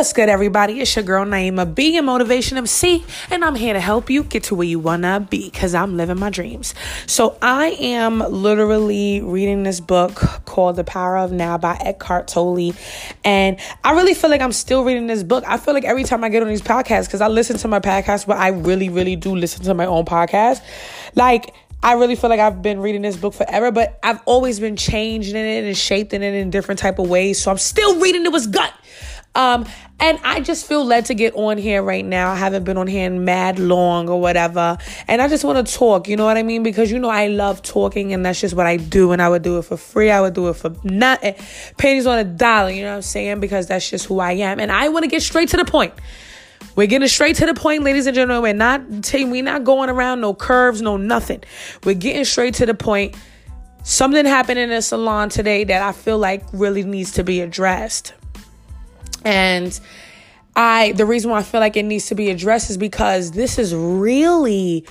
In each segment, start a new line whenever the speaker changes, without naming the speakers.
What's good, everybody? It's your girl, Naima B, your Motivation MC, and I'm here to help you get to where you wanna be, because I'm living my dreams. So I am literally reading this book called The Power of Now by Eckhart Tolle, and I really feel like I'm still reading this book. I feel like every time I get on these podcasts, because I listen to my podcast, but I really do listen to my own podcast, I really feel like I've been reading this book forever, but I've always been changing it and shaping it in different type of ways. So I'm still reading it with gut. And I just feel led to get on here right now. I haven't been on here in mad long or whatever. And I just want to talk, you know what I mean? Because, I love talking, and that's just what I do. And I would do it for free. I would do it for nothing. Pennies on a dollar, you know what I'm saying? Because that's just who I am. And I want to get straight to the point. We're getting straight to the point, ladies and gentlemen. We're not going around no curves, no nothing. We're getting straight to the point. Something happened in a salon today that I feel like really needs to be addressed. And the reason why I feel like it needs to be addressed is because this is really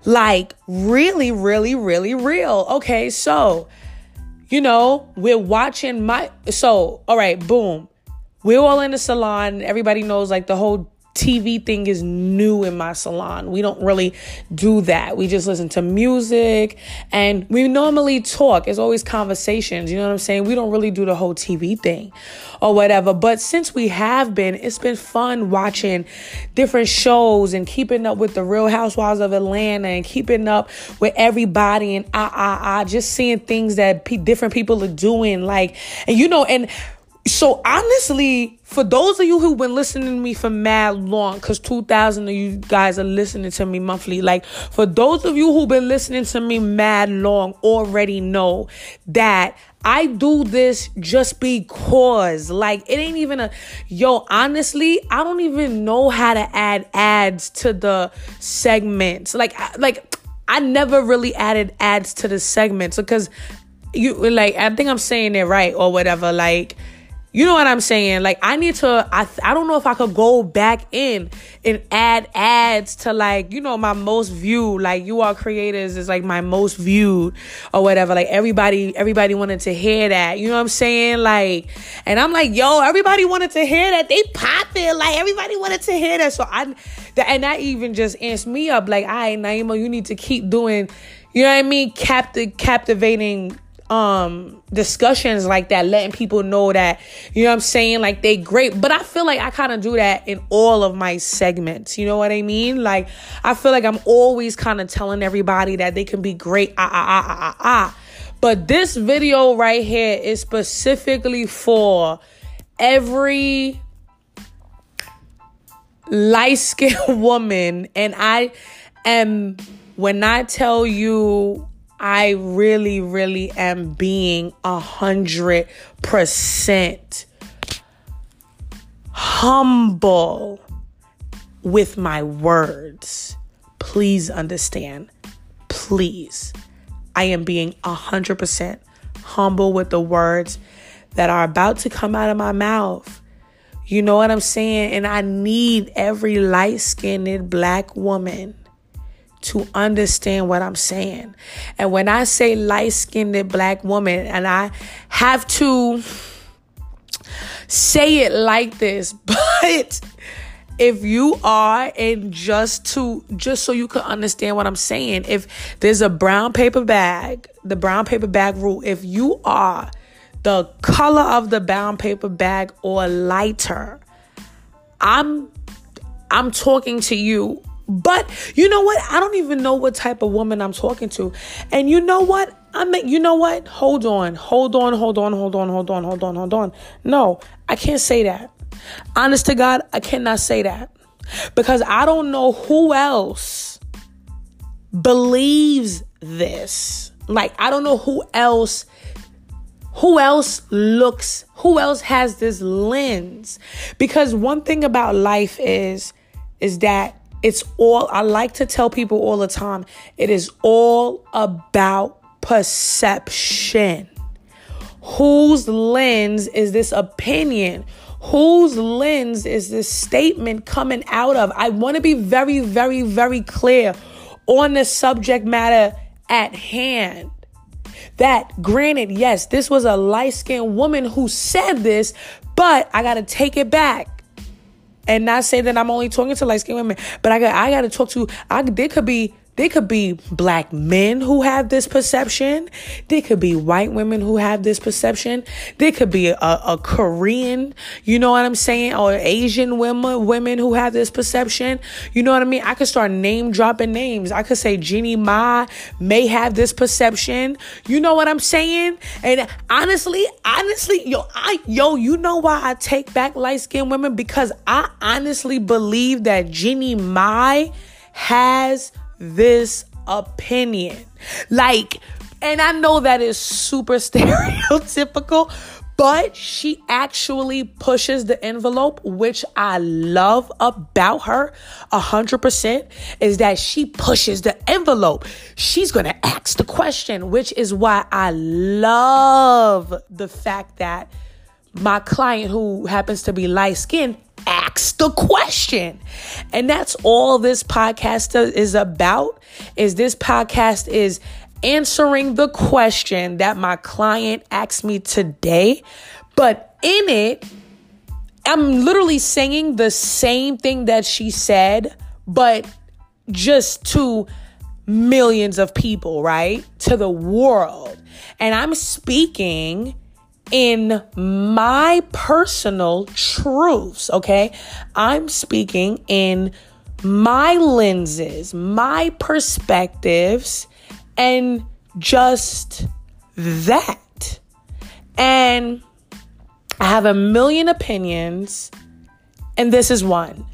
real. Okay, so, we're watching all right, boom. We're all in the salon. Everybody knows the whole TV thing is new in my salon. We don't really do that. We just listen to music and we normally talk. It's always conversations. You know what I'm saying? We don't really do the whole TV thing or whatever. But since we have been, it's been fun watching different shows and keeping up with the Real Housewives of Atlanta and keeping up with everybody and just seeing things that different people are doing. So honestly, for those of you who've been listening to me for mad long, because 2,000 of you guys are listening to me monthly, for those of you who've been listening to me mad long already know that I do this just because, it ain't even honestly, I don't even know how to add ads to the segments. I never really added ads to the segments because I think I'm saying it right or whatever, you know what I'm saying? I need to, I don't know if I could go back in and add ads to my most viewed, You Are Creators is my most viewed or whatever. Everybody wanted to hear that. You know what I'm saying? And I'm everybody wanted to hear that. They popping. Everybody wanted to hear that. So and that even just amped me up. All right, Naima, you need to keep doing, you know what I mean? Captivating discussions like that, letting people know that, you know what I'm saying, they great. But I feel I kind of do that in all of my segments, you know what I mean? I feel I'm always kind of telling everybody that they can be great, But this video right here is specifically for every light-skinned woman, and when I tell you, I really am being 100% humble with my words. Please understand. Please. I am being 100% humble with the words that are about to come out of my mouth. You know what I'm saying? And I need every light-skinned black woman to understand what I'm saying. And when I say light-skinned black woman, and I have to say it like this, but if you are, and just so you can understand what I'm saying, if there's a brown paper bag, the brown paper bag rule, if you are the color of the brown paper bag or lighter, I'm talking to you. But you know what? I don't even know what type of woman I'm talking to. And you know what? Hold on. No, I can't say that. Honest to God, I cannot say that. Because I don't know who else believes this. I don't know who else has this lens. Because one thing about life is that I like to tell people all the time, it is all about perception. Whose lens is this opinion? Whose lens is this statement coming out of? I want to be very, very, very clear on the subject matter at hand. That, granted, yes, this was a light-skinned woman who said this, but I got to take it back. And not say that I'm only talking to light-skinned women, but I got to talk to, they could be black men who have this perception. There could be white women who have this perception. There could be a Korean, you know what I'm saying? Or Asian women who have this perception. You know what I mean? I could start name dropping names. I could say Jeannie Mai may have this perception. You know what I'm saying? And honestly, you know why I take back light-skinned women? Because I honestly believe that Jeannie Mai has this opinion. Like, and I know that is super stereotypical, but she actually pushes the envelope, which I love about her 100%, is that she pushes the envelope. She's going to ask the question, which is why I love the fact that my client, who happens to be light-skinned, ask the question. And that's all this podcast is about. Is this podcast is answering the question that my client asked me today. But in it, I'm literally saying the same thing that she said, but just to millions of people, right? To the world. And I'm speaking in my personal truths, okay? I'm speaking in my lenses, my perspectives, and just that. And I have a million opinions, and this is one.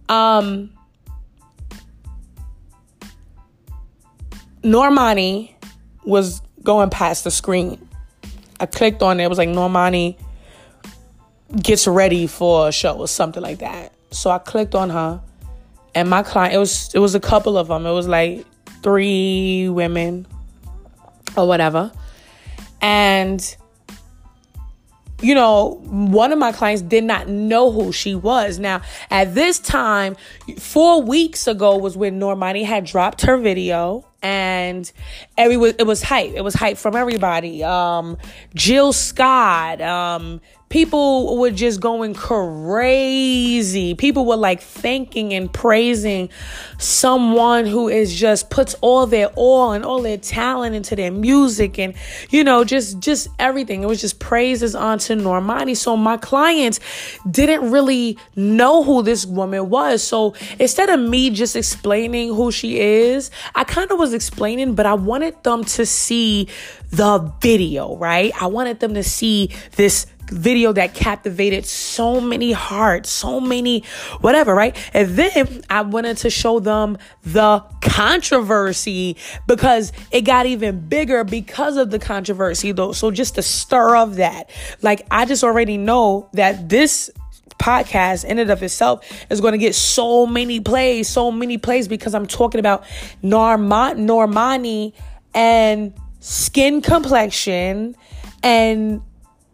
Normani was going past the screen. I clicked on it. It was like Normani gets ready for a show or something like that. So I clicked on her, and my client, it was a couple of them. It was like 3 women or whatever. And, you know, one of my clients did not know who she was. Now, at this time, 4 weeks ago was when Normani had dropped her video. And it was hype. It was hype from everybody. Jill Scott. People were just going crazy. People were like thanking and praising someone who is just puts all their all and all their talent into their music, and you know, just everything. It was just praises onto Normani. So my clients didn't really know who this woman was. So instead of me just explaining who she is, I kind of was explaining, but I wanted them to see the video, right? I wanted them to see this video that captivated so many hearts, so many whatever, right? And then I wanted to show them the controversy, because it got even bigger because of the controversy, though. So just the stir of that, like, I just already know that this podcast in and of itself is going to get so many plays because I'm talking about Normani and skin complexion and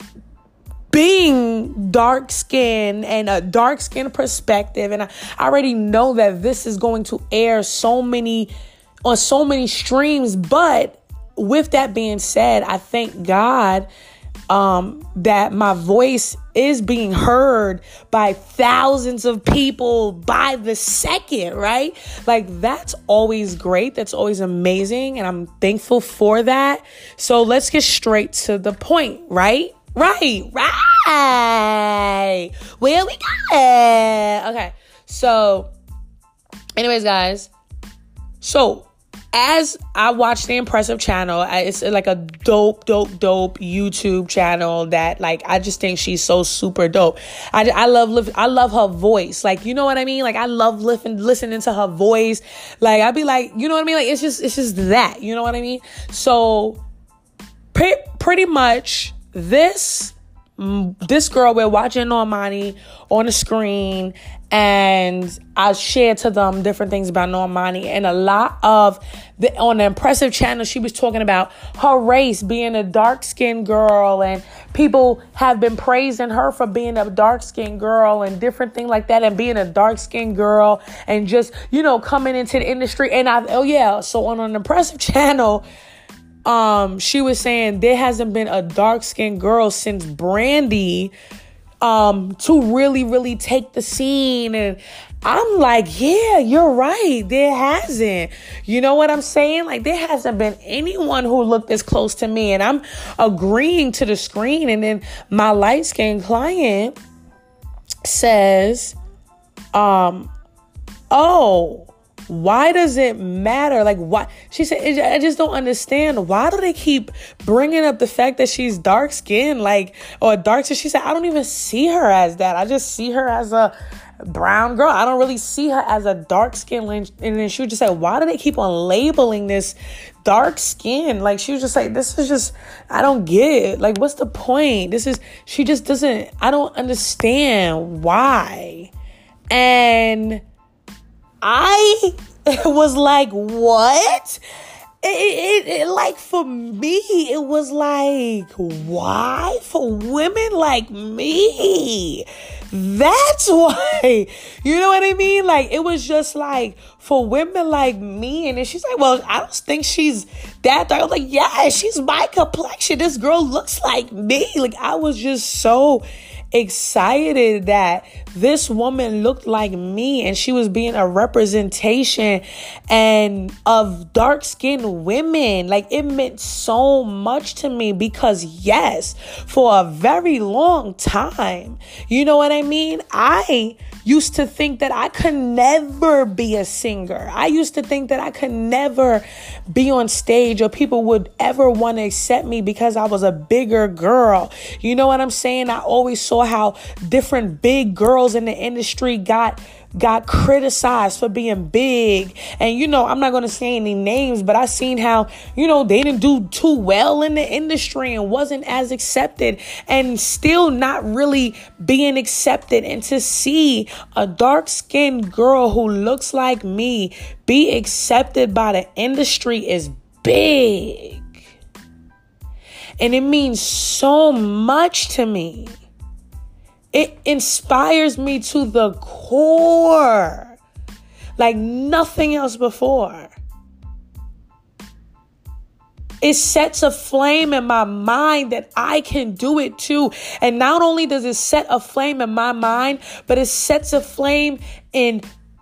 being dark skin and a dark skin perspective. And I already know that this is going to air on so many streams. But with that being said, I thank God that my voice is being heard by thousands of people by the second, right? Like, that's always great. That's always amazing. And I'm thankful for that. So let's get straight to the point, right? Right. Where we got? Okay. So, anyways, guys. So, as I watch the Impressive channel, it's like a dope YouTube channel that, like, I just think she's so super dope. I love her voice. Like, you know what I mean? Like, I love listening to her voice. Like, I'd be like, you know what I mean? Like, it's just that, you know what I mean? So, pretty much this girl, we're watching Normani on the screen, and I shared to them different things about Normani, and a lot of on the Impressive channel, she was talking about her race, being a dark-skinned girl, and people have been praising her for being a dark-skinned girl and different things like that, and being a dark-skinned girl and just, you know, coming into the industry. And so on an Impressive channel, she was saying there hasn't been a dark-skinned girl since Brandy to really, really take the scene. And I'm like, yeah, you're right. There hasn't. You know what I'm saying? Like, there hasn't been anyone who looked this close to me. And I'm agreeing to the screen. And then my light-skinned client says, oh, why does it matter? Like, why? She said, I just don't understand. Why do they keep bringing up the fact that she's dark skinned, like, or dark? So she said, I don't even see her as that. I just see her as a brown girl. I don't really see her as a dark skin. And then she would just say, why do they keep on labeling this dark skin? Like, she was just like, this is just, I don't get it. Like, what's the point? She just doesn't, I don't understand why. And I was like, what? It like, for me, it was like, why? For women like me. That's why. You know what I mean? Like, it was just like, for women like me. And then she's like, well, I don't think she's that dark. I was like, yeah, she's my complexion. This girl looks like me. Like, I was just so excited that this woman looked like me and she was being a representation and of dark-skinned women. Like, it meant so much to me because, yes, for a very long time, you know what I mean? I used to think that I could never be a singer. I used to think that I could never be on stage or people would ever want to accept me because I was a bigger girl. You know what I'm saying? I always saw how different big girls in the industry got criticized for being big. And, you know, I'm not going to say any names, but I seen how, you know, they didn't do too well in the industry and wasn't as accepted and still not really being accepted. And to see a dark-skinned girl who looks like me be accepted by the industry is big. And it means so much to me. It inspires me to the core, like nothing else before. It sets a flame in my mind that I can do it too. And not only does it set a flame in my mind, but it sets a flame in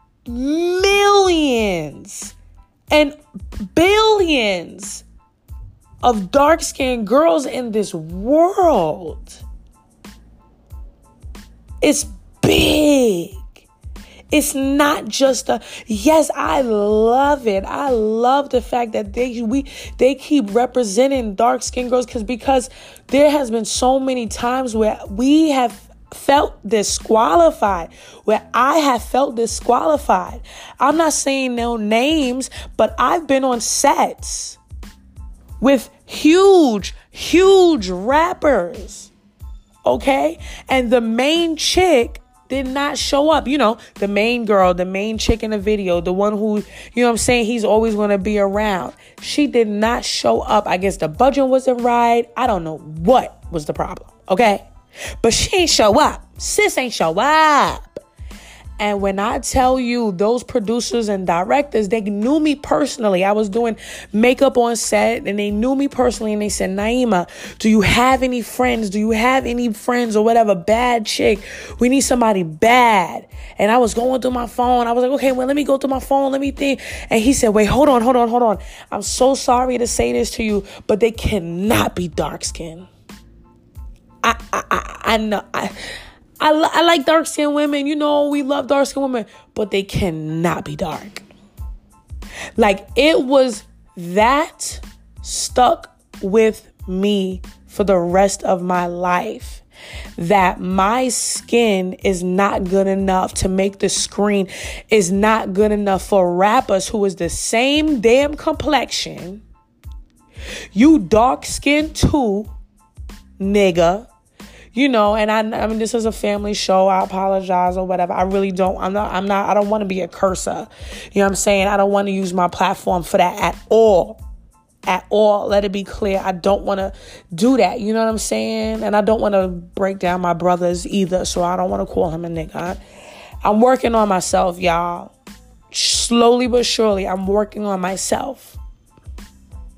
millions and billions of dark-skinned girls in this world. It's big. It's not just yes, I love it. I love the fact that they keep representing dark-skinned girls because there has been so many times where we have felt disqualified, where I have felt disqualified. I'm not saying no names, but I've been on sets with huge rappers. Okay? And the main chick did not show up. You know, the main girl, the main chick in the video, the one who, you know what I'm saying, he's always going to be around. She did not show up. I guess the budget wasn't right. I don't know what was the problem. Okay? But she ain't show up. Sis ain't show up. And when I tell you, those producers and directors, they knew me personally. I was doing makeup on set and they knew me personally. And they said, Naima, do you have any friends? Do you have any friends or whatever? Bad chick. We need somebody bad. And I was going through my phone. I was like, okay, well, let me go through my phone. Let me think. And he said, wait, hold on. I'm so sorry to say this to you, but they cannot be dark skinned. I know. I like dark-skinned women. You know, we love dark-skinned women. But they cannot be dark. Like, it was that stuck with me for the rest of my life. That my skin is not good enough to make the screen. Is not good enough for rappers who is the same damn complexion. You dark-skinned too, nigga. You know, and I mean, this is a family show. I apologize or whatever. I really don't. I don't want to be a cursor. You know what I'm saying? I don't want to use my platform for that at all. At all. Let it be clear. I don't want to do that. You know what I'm saying? And I don't want to break down my brothers either. So I don't want to call him a nigga. I'm working on myself, y'all. Slowly but surely, I'm working on myself.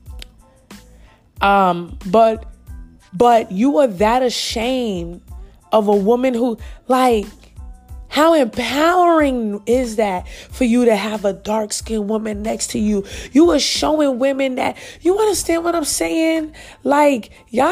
But you are that ashamed of a woman who, like, how empowering is that for you to have a dark-skinned woman next to you? You are showing women that, you understand what I'm saying? Like, y'all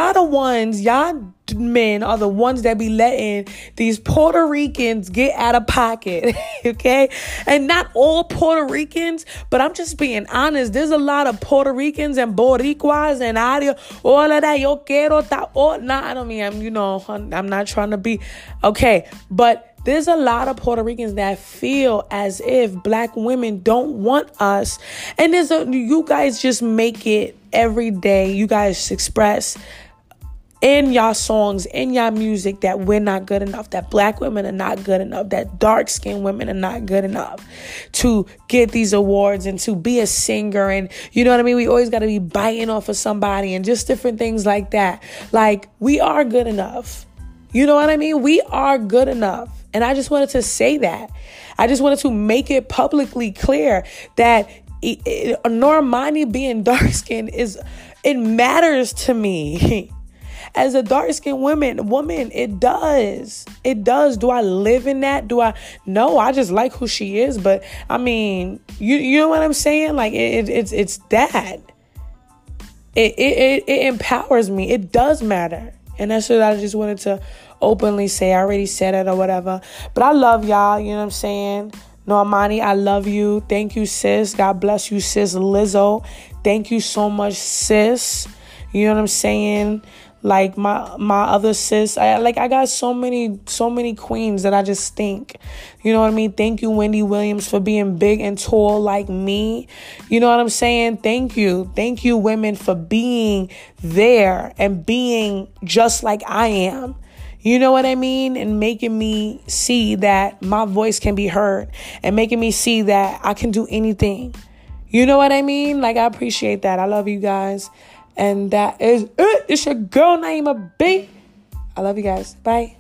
men are the ones that be letting these Puerto Ricans get out of pocket, okay? And not all Puerto Ricans, but I'm just being honest. There's a lot of Puerto Ricans and Boricuas and all of that. Yo quiero ta. Nah, I don't mean, I'm not trying to be, okay, but there's a lot of Puerto Ricans that feel as if black women don't want us. And you guys just make it every day. You guys express in y'all songs, in y'all music, that we're not good enough, that black women are not good enough, that dark-skinned women are not good enough to get these awards and to be a singer. And you know what I mean? We always got to be biting off of somebody and just different things like that. Like, we are good enough. You know what I mean? We are good enough. And I just wanted to say that. I just wanted to make it publicly clear that Normani being dark-skinned it matters to me. As a dark-skinned woman, it does. It does. Do I live in that? No, I just like who she is. But I mean, you know what I'm saying? Like, it's that. It empowers me. It does matter. And that's what I just wanted to openly say. I already said it or whatever. But I love y'all. You know what I'm saying? Normani, I love you. Thank you, sis. God bless you, sis. Lizzo, thank you so much, sis. You know what I'm saying? Like my other sis, I got so many queens that I just think, you know what I mean? Thank you, Wendy Williams, for being big and tall like me. You know what I'm saying? Thank you, women, for being there and being just like I am. You know what I mean? And making me see that my voice can be heard and making me see that I can do anything. You know what I mean? Like, I appreciate that. I love you guys. And that is it. It's your girl, Naima B. I love you guys. Bye.